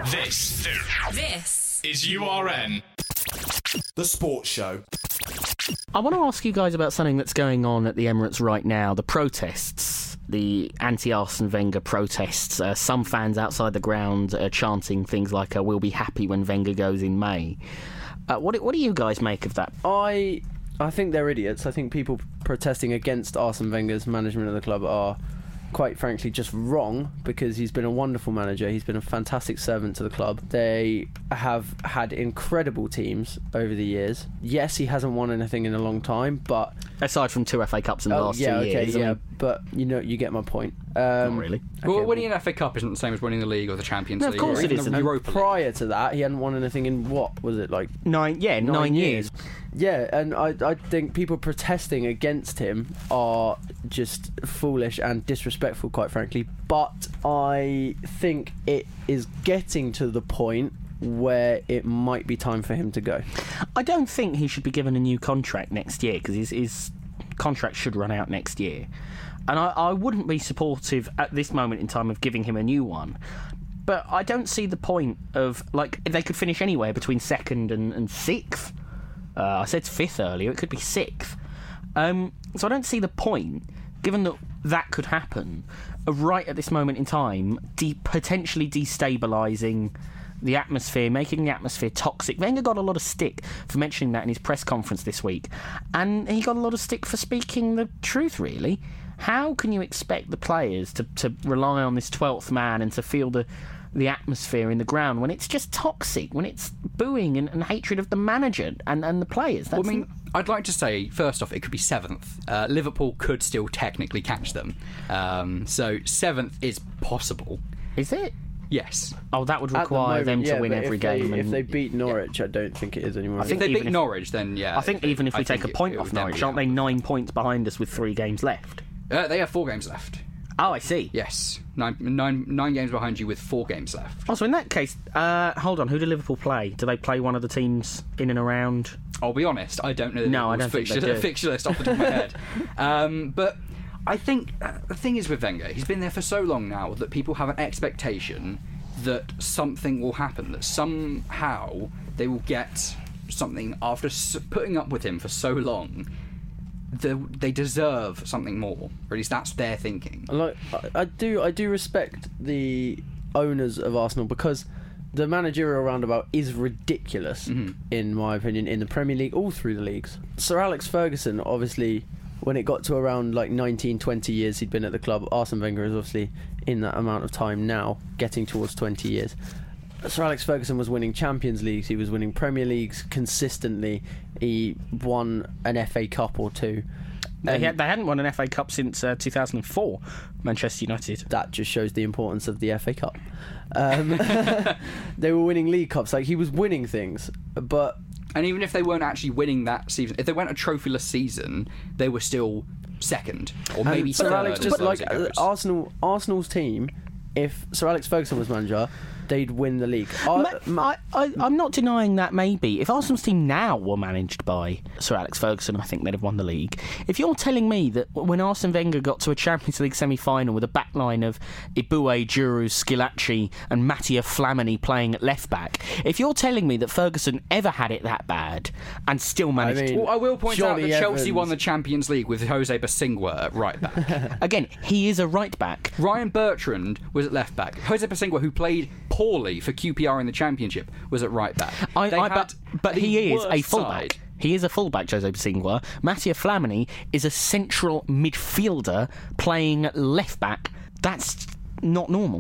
This is URN, the sports show. I want to ask you guys about something that's going on at the Emirates right now, the protests, the anti-Arsene Wenger protests. Some fans outside the ground are chanting things like, we'll be happy when Wenger goes in May. What do you guys make of that? I think they're idiots. I think people protesting against Arsene Wenger's management of the club are, quite frankly, just wrong, because he's been a wonderful manager. He's been a fantastic servant to the club. They have had incredible teams over the years. Yes, he hasn't won anything in a long time, but... Aside from 2 FA Cups in the last 2 years. Yeah, but you get my point. Not really. Well, winning an FA Cup isn't the same as winning the league or the Champions League. Of course it isn't. Prior to that, he hadn't won anything in, what was it, like... 9 years. Yeah, and I think people protesting against him are just foolish and disrespectful, quite frankly. But I think it is getting to the point where it might be time for him to go. I don't think he should be given a new contract next year, because his contract should run out next year. And I wouldn't be supportive at this moment in time of giving him a new one. But I don't see the point of, like, if they could finish anywhere between 2nd and 6th. I said 5th earlier, it could be 6th. So I don't see the point, given that could happen, of right at this moment in time, potentially destabilising the atmosphere, making the atmosphere toxic. Wenger got a lot of stick for mentioning that in his press conference this week, and he got a lot of stick for speaking the truth, really. How can you expect the players to rely on this 12th man and to feel the atmosphere in the ground when it's just toxic, when it's booing and hatred of the manager and the players? I'd like to say, first off, it could be 7th. Liverpool could still technically catch them. So 7th is possible. Is it? Yes. Oh, that would require them to win every game. If they beat Norwich, I don't think it is anymore. I think if they beat Norwich, then yeah. I think even if we take a point off Norwich, aren't they 9 points behind us with 3 games left? They have 4 games left. Oh, I see. Yes. Nine games behind you with 4 games left. Oh, so in that case, hold on, who do Liverpool play? Do they play one of the teams in and around? I'll be honest, I don't know the I don't think they do. fixture list off the top of my head. But I think the thing is with Wenger, he's been there for so long now that people have an expectation that something will happen, that somehow they will get something after putting up with him for so long. They deserve something more, or at least that's their thinking. I do respect the owners of Arsenal, because the managerial roundabout is ridiculous, in my opinion, in the Premier League, all through the leagues. Sir Alex Ferguson, obviously, when it got to around like 19, 20 years he'd been at the club. Arsene Wenger is obviously in that amount of time now, getting towards 20 years. Sir Alex Ferguson was winning Champions Leagues, he was winning Premier Leagues consistently, he won an FA Cup or 2. They hadn't won an FA Cup since 2004, Manchester United. That just shows the importance of the FA Cup. They were winning League Cups, like he was winning things, but... And even if they weren't actually winning that season, if they went a trophyless season, they were still 2nd, or maybe 3rd. Alex, just like Arsenal's team, if Sir Alex Ferguson was manager, they'd win the league. I'm not denying that, maybe. If Arsenal's team now were managed by Sir Alex Ferguson, I think they'd have won the league. If you're telling me that when Arsene Wenger got to a Champions League semi-final with a backline of Ibue, Giroud, Schillaci and Mattia Flamini playing at left-back, if you're telling me that Ferguson ever had it that bad and still managed... I will point out that Chelsea won the Champions League with Jose Bosingwa at right-back. Again, he is a right-back. Ryan Bertrand was at left-back. Jose Bosingwa, who played poorly for QPR in the Championship, was at right back. But he is a fullback. He is a fullback, Jose Bosingwa. Mattia Flamini is a central midfielder playing left back. That's not normal.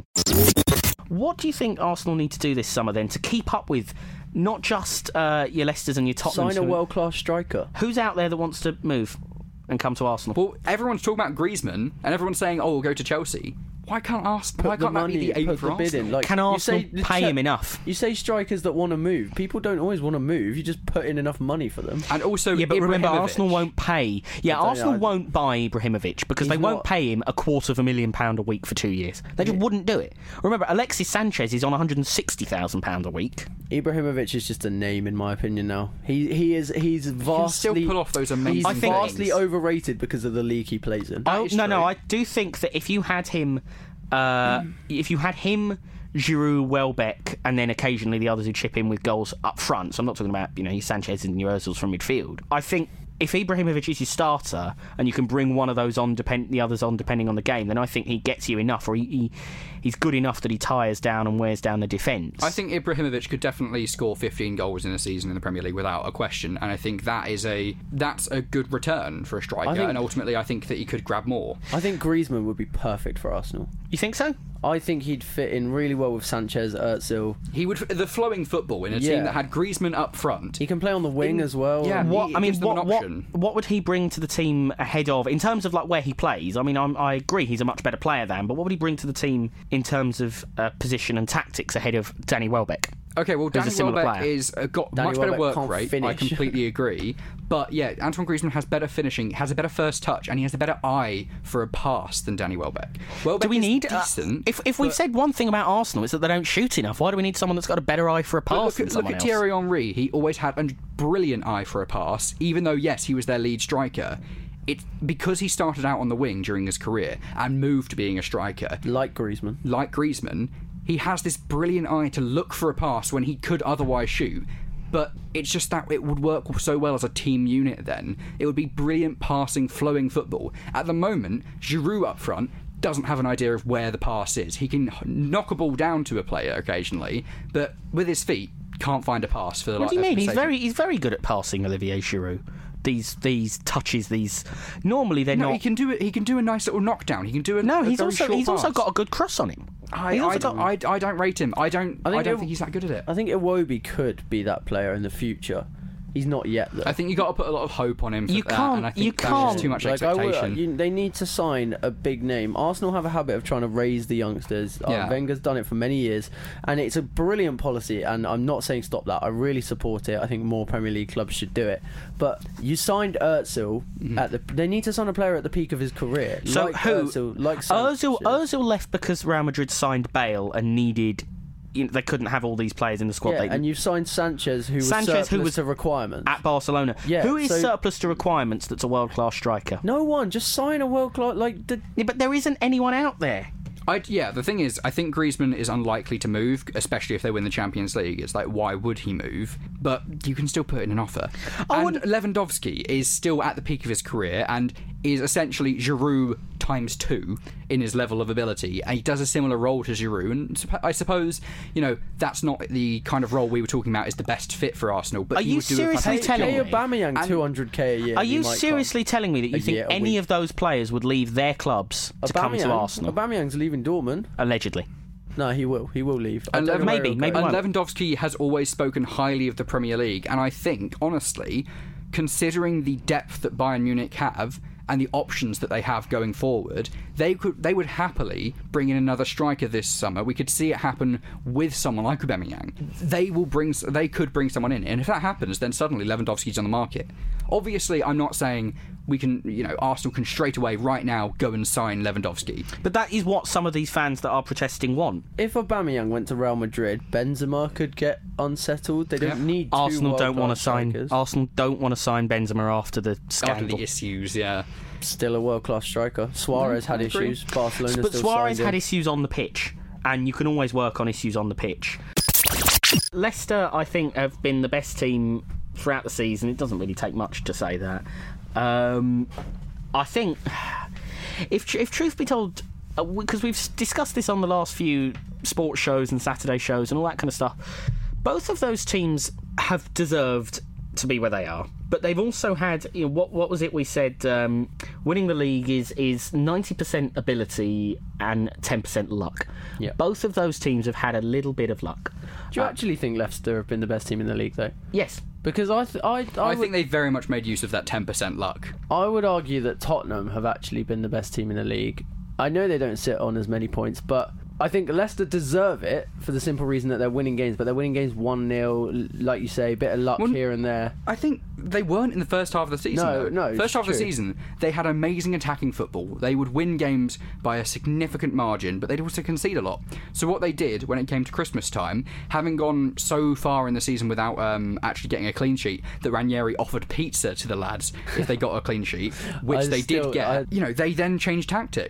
What do you think Arsenal need to do this summer then to keep up with not just your Leicesters and your Tottenhams? Sign a world-class striker. Who's out there that wants to move and come to Arsenal? Well, everyone's talking about Griezmann, and everyone's saying, we'll go to Chelsea. Why can't that be the aim for Arsenal? Can Arsenal pay him enough? You say strikers that want to move. People don't always want to move. You just put in enough money for them. And also, but remember, Arsenal won't pay. Yeah, Arsenal won't buy Ibrahimovic because they won't pay him £250,000 a week for 2 years. They just wouldn't do it. Remember, Alexis Sanchez is on £160,000 a week. Ibrahimovic is just a name, in my opinion. Now he's vastly still pull off those amazing. He's vastly overrated because of the league he plays in. I do think that if you had him Giroud, Welbeck, and then occasionally the others who chip in with goals up front. So I'm not talking about, your Sanchez and your Ozils from midfield. I think if Ibrahimovic is your starter and you can bring one of those on, the others on depending on the game, then I think he gets you enough, or he's good enough that he tires down and wears down the defence. I think Ibrahimovic could definitely score 15 goals in a season in the Premier League without a question, and I think that's a good return for a striker, and ultimately I think that he could grab more. I think Griezmann would be perfect for Arsenal. You think so? I think he'd fit in really well with Sanchez, Özil. He would the flowing football in a team that had Griezmann up front. He can play on the wing as well. Yeah, what would he bring to the team ahead of, in terms of like where he plays? I mean, I agree he's a much better player than, but what would he bring to the team in terms of position and tactics ahead of Danny Welbeck? Okay, well, Danny Welbeck is got Danny much better Welbeck work rate. finish. I completely agree. But yeah, Antoine Griezmann has better finishing, has a better first touch, and he has a better eye for a pass than Danny Welbeck. Do we need decent? If we've said one thing about Arsenal, it's that they don't shoot enough. Why do we need someone that's got a better eye for a pass than someone else? Look at Thierry Henry. He always had a brilliant eye for a pass, even though yes, he was their lead striker. It's because he started out on the wing during his career and moved to being a striker. Like Griezmann. He has this brilliant eye to look for a pass when he could otherwise shoot. But it's just that it would work so well as a team unit then. It would be brilliant passing, flowing football. At the moment, Giroud up front doesn't have an idea of where the pass is. He can knock a ball down to a player occasionally, but with his feet, can't find a pass for the What do you mean? He's very good at passing, Olivier Giroud. These touches, normally they're not. He can do it. He can do a nice little knockdown. He can do he's also got a good cross on him. I don't rate him. I don't think he's that good at it. I think Iwobi could be that player in the future. He's not yet, though. I think you've got to put a lot of hope on him for that, and I think you can't. That's too much expectation. They need to sign a big name. Arsenal have a habit of trying to raise the youngsters. Yeah. Wenger's done it for many years, and it's a brilliant policy, and I'm not saying stop that. I really support it. I think more Premier League clubs should do it. But you signed Özil they need to sign a player at the peak of his career. So like who? Özil, like Sanchez. Özil left because Real Madrid signed Bale and needed... they couldn't have all these players in the squad. Yeah, and you've signed Sanchez, who was surplus to requirements. At Barcelona. Yeah, who is surplus to requirements that's a world-class striker? No one. Just sign a world-class... Yeah, but there isn't anyone out there. The thing is, I think Griezmann is unlikely to move, especially if they win the Champions League. It's like, why would he move? But you can still put in an offer. Lewandowski is still at the peak of his career and is essentially Giroud times 2 in his level of ability, and he does a similar role to Giroud, and I suppose, that's not the kind of role we were talking about is the best fit for Arsenal, but are you seriously telling me Aubameyang 200k a year? Are you seriously telling me that you think any of those players would leave their clubs to come to Arsenal? Aubameyang's leaving Dortmund. Allegedly. No, he will leave. And maybe. And Lewandowski has always spoken highly of the Premier League, and I think, honestly, considering the depth that Bayern Munich have and the options that they have going forward, they would happily bring in another striker this summer. We could see it happen with someone like Aubameyang. They could bring someone in, and if that happens, then suddenly Lewandowski's on the market. Obviously, I'm not saying we can, Arsenal can straight away right now go and sign Lewandowski. But that is what some of these fans that are protesting want. If Aubameyang went to Real Madrid, Benzema could get unsettled. They don't need two Arsenal don't want to sign. strikers. Arsenal don't want to sign Benzema after the scandal. After the issues, yeah. Still a world-class striker. Suarez had issues. Barcelona but still Suarez signed had him. issues on the pitch, and you can always work on issues on the pitch. Leicester, I think, have been the best team throughout the season. It doesn't really take much to say that. I think, if truth be told, because we've discussed this on the last few sports shows and Saturday shows and all that kind of stuff, both of those teams have deserved to be where they are. But they've also had, what was it we said? Winning the league is 90% ability and 10% luck. Yeah. Both of those teams have had a little bit of luck. Do you actually think Leicester have been the best team in the league, though? Yes. Because I think they've very much made use of that 10% luck. I would argue that Tottenham have actually been the best team in the league. I know they don't sit on as many points, but I think Leicester deserve it for the simple reason that they're winning games, but they're winning games 1-0, like you say, a bit of luck here and there. I think they weren't in the first half of the season. No, first half of the season, they had amazing attacking football. They would win games by a significant margin, but they'd also concede a lot. So what they did when it came to Christmas time, having gone so far in the season without actually getting a clean sheet, that Ranieri offered pizza to the lads if they got a clean sheet, which they did get. They then changed tactics.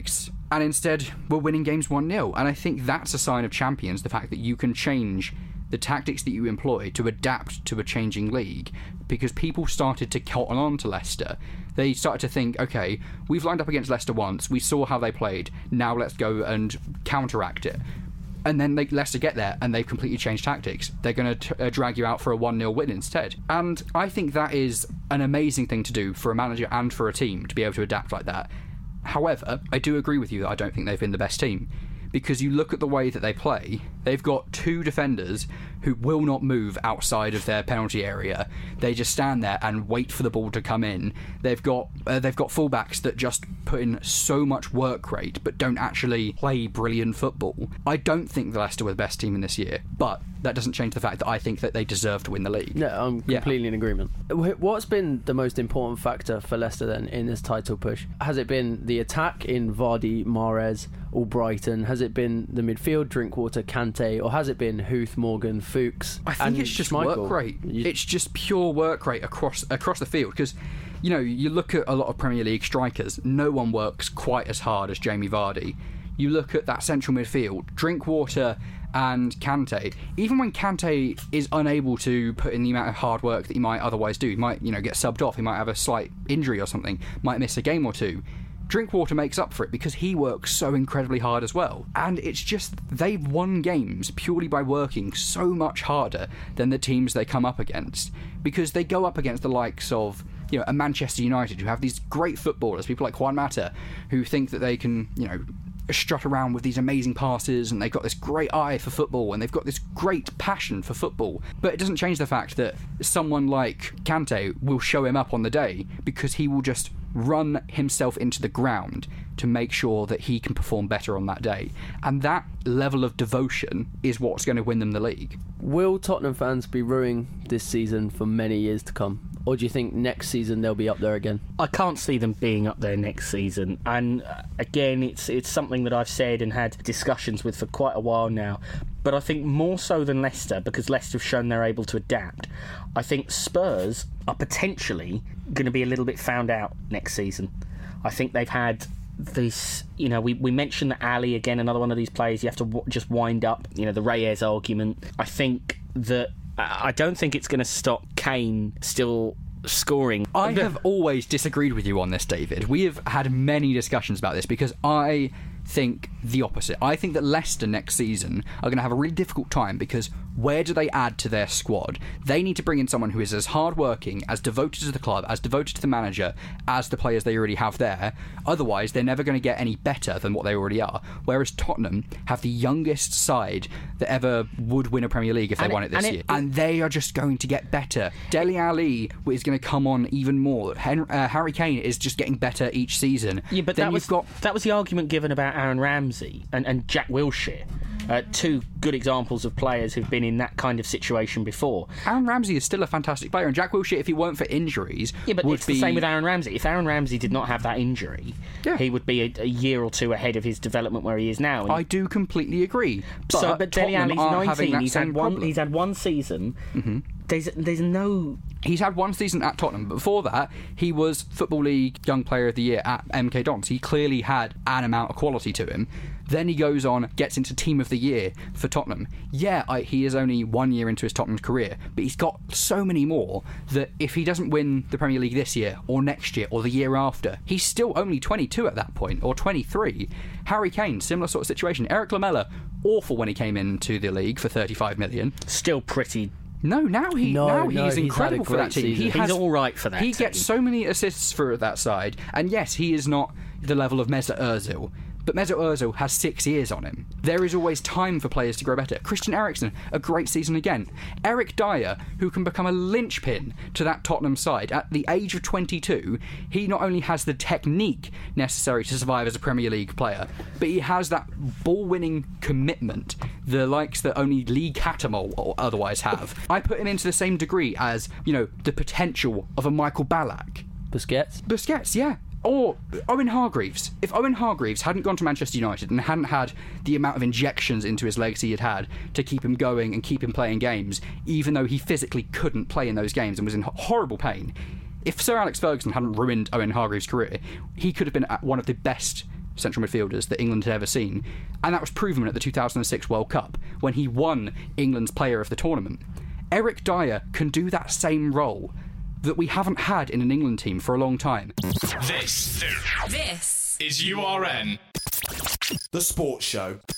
and instead we're winning games 1-0. And I think that's a sign of champions, the fact that you can change the tactics that you employ to adapt to a changing league, because people started to cotton on to Leicester. They started to think, okay, we've lined up against Leicester once, we saw how they played, now let's go and counteract it. And then Leicester get there and they've completely changed tactics. They're going to drag you out for a 1-0 win instead. And I think that is an amazing thing to do for a manager and for a team, to be able to adapt like that. However, I do agree with you that I don't think they've been the best team. Because you look at the way that they play, they've got 2 defenders who will not move outside of their penalty area. They just stand there and wait for the ball to come in. They've got fullbacks that just put in so much work rate but don't actually play brilliant football. I don't think the Leicester were the best team in this year, but that doesn't change the fact that I think that they deserve to win the league. No, I'm completely in agreement. What's been the most important factor for Leicester then in this title push? Has it been the attack in Vardy, Mahrez, Albrighton? Has it been the midfield, Drinkwater, Kante? Or has it been Huth, Morgan, Fuchs? I think it's just work rate. It's just pure work rate across the field, because you know, you look at a lot of Premier League strikers, no one works quite as hard as Jamie Vardy. You look at that central midfield, Drinkwater and Kante. Even when Kante is unable to put in the amount of hard work that he might otherwise do, he might, you know, get subbed off, he might have a slight injury or something, might miss a game or two. Drinkwater makes up for it because he works so incredibly hard as well. And it's just, they've won games purely by working so much harder than the teams they come up against. Because they go up against the likes of, you know, a Manchester United, who have these great footballers, people like Juan Mata, who think that they can, you know, strut around with these amazing passes, and they've got this great eye for football, and they've got this great passion for football. But it doesn't change the fact that someone like Kante will show him up on the day, because he will just run himself into the ground to make sure that he can perform better on that day. And that level of devotion is what's going to win them the league. Will Tottenham fans be ruining this season for many years to come? Or do you think next season they'll be up there again? I can't see them being up there next season. And again, it's something that I've said and had discussions with for quite a while now. But I think more so than Leicester, because Leicester have shown they're able to adapt, I think Spurs are potentially going to be a little bit found out next season. I think they've had this, you know, we mentioned that Ali, again, another one of these players you have to just wind up, you know, the Reyes argument. I think that I don't think it's going to stop Kane still scoring. I have always disagreed with you on this, David. We have had many discussions about this, because I think the opposite. I think that Leicester next season are going to have a really difficult time, because where do they add to their squad? They need to bring in someone who is as hard-working, as devoted to the club, as devoted to the manager, as the players they already have there. Otherwise, they're never going to get any better than what they already are. Whereas Tottenham have the youngest side that ever would win a Premier League if they won it this year. And they are just going to get better. Dele Alli is going to come on even more. Harry Kane is just getting better each season. Yeah, but that was the argument given about Aaron Ramsey and Jack Wilshere. Two good examples of players who've been in that kind of situation before. Aaron Ramsey is still a fantastic player, and Jack Wilshere, if he weren't for injuries, but it's the same with Aaron Ramsey. If Aaron Ramsey did not have that injury, he would be a year or two ahead of his development where he is now. And I do completely agree. But Dele Alli's 19. He's had one season. Mm-hmm. There's no. He's had one season at Tottenham. Before that, he was Football League Young Player of the Year at MK Dons. He clearly had an amount of quality to him. Then he goes on, gets into Team of the Year for Tottenham. He is only 1 year into his Tottenham career, but he's got so many more that if he doesn't win the Premier League this year, or next year, or the year after, he's still only 22 at that point, or 23. Harry Kane, similar sort of situation. Eric Lamela, awful when he came into the league for 35 million. Still pretty. Now he's incredible for that team. He's all right for that team. He gets so many assists for that side, and yes, he is not the level of Mesut Ozil, but Mesut Ozil has 6 years on him. There is always time for players to grow better. Christian Eriksen, a great season again. Eric Dyer, who can become a linchpin to that Tottenham side at the age of 22. He not only has the technique necessary to survive as a Premier League player, but he has that ball-winning commitment, the likes that only Lee Cattermole or otherwise have. I put him into the same degree as, you know, the potential of a Michael Ballack. Busquets, yeah. Or Owen Hargreaves. If Owen Hargreaves hadn't gone to Manchester United and hadn't had the amount of injections into his legs he had to keep him going and keep him playing games, even though he physically couldn't play in those games and was in horrible pain, if Sir Alex Ferguson hadn't ruined Owen Hargreaves' career, he could have been one of the best central midfielders that England had ever seen, and that was proven at the 2006 World Cup when he won England's Player of the Tournament. Eric Dyer can do that same role that we haven't had in an England team for a long time. This is URN. The Sports Show.